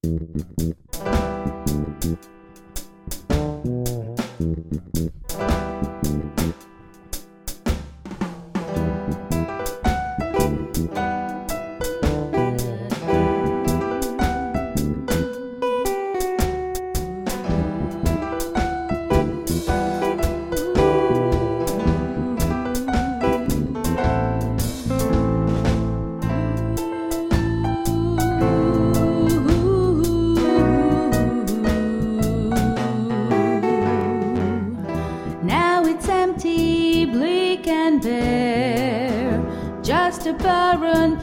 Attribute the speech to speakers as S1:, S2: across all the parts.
S1: Bleak and bare, just a barren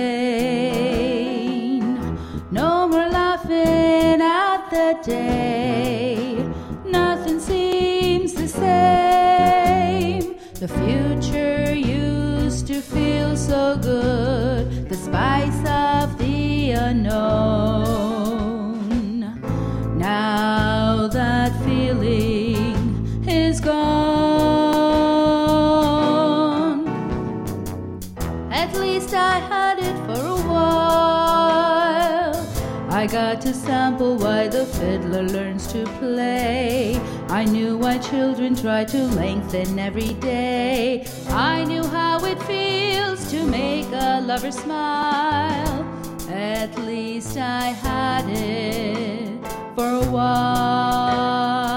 S1: plain. No more laughing at the day, nothing seems the same. The future used to feel so good, the spice of the unknown. Now that feeling is gone. At least I had it for a while. I got to sample why the fiddler learns to play. I knew why children try to lengthen every day. I knew how it feels to make a lover smile. At least I had it for a while.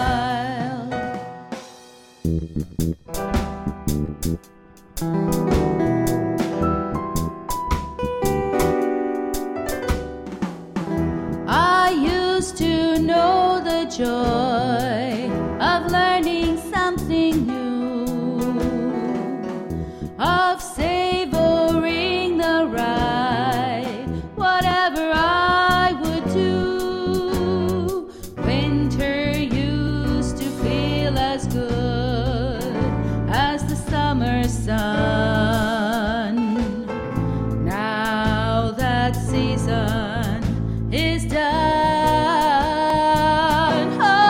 S1: I used to know the joy of learning something new, of savoring the ride, whatever I would do. Winter used to feel as good as the summer sun. Now that season is done.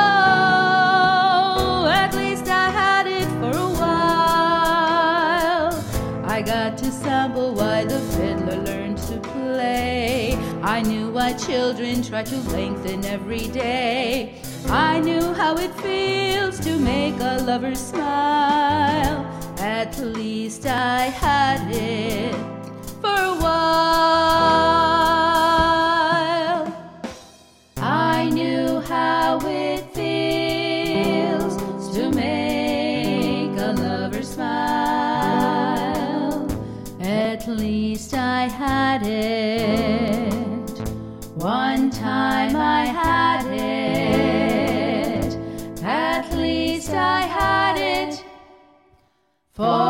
S1: Oh, at least I had it for a while. I got to sample why the fiddler learned to play. I knew why children try to lengthen every day. I knew how it feels to make a lover smile. At least I had it for a while. I knew how it feels to make a lover smile. At least I had it. One time I had it. At least I had it for